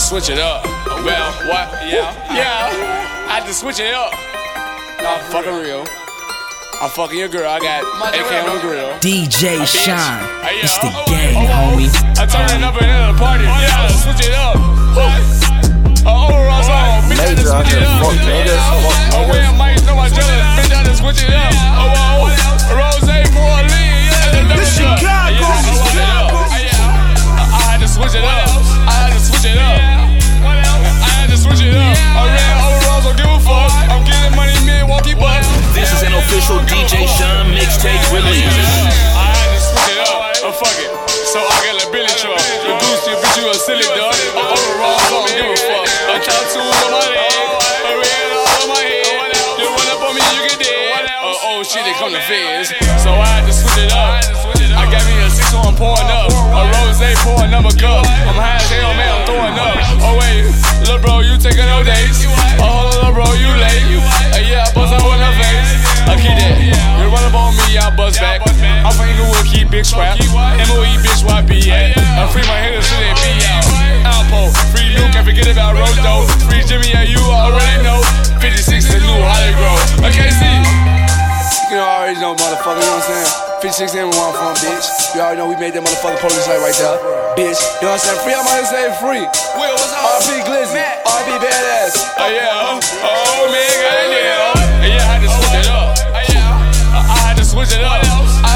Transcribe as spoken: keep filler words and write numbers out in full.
switch it up. Well, what? Yeah, yeah. I had to switch it up. Nah, fucking real. I'm fucking your girl. I got A K on the grill. D J Shine. Hey, It's the oh, gang, oh, oh, homie. I turned it up into the party. Yeah, switch it up. Uh, overall song. Bitch, I had to switch it up. Fuck niggas, fuck Oh, wait, I might know my jealous. Bitch, I had to switch it up. Oh, oh, Rose for a lean. Yeah, the Chicago. Yeah, I had to switch it up. I had to switch it up. I had to switch it up. I had to switch it up. I ran overalls, don't give a fuck. I'm getting money, Milwaukee Bucks. This is an official D J Shine mixtape release. I had to switch it up. Oh, fuck it. So I got a Billy truck. The goose, you bitch, you a silly dog. Overalls, don't give a fuck. I tattoos on my head. A red all on my head. You run up on me, you get dead. Oh, oh shit, they come to feds. So I had to switch it up. I got me a six, so I'm pouring up. A rose, pour another cup. I'm high as hell, man, I'm throwing up. Oh, wait, little bro, you taking no dates. Oh, little bro, you late. Uh, yeah, I bust out in her face. I keep that. You run up on me, I bust back. I'm from Inglewood, keep big scrap. M O E, bitch, where I be at. I free my hitters till they be out. Alpo, free Luke, can't forget about Rosto. Free Jimmy, yeah, you already know. fifty-six is new Holly Grove. Okay, see. You already know, motherfucker, you know what I'm saying? fifty-six and where I'm from, bitch. You already know we made that motherfucking police light right there, bitch. You know what I'm saying? Free, I'm out here saying free. Will, what's up? R P Glizzy, R P Badass. Oh, yeah. Oh, man, goddamn. Yeah, I had to switch it up. I had to switch it up. I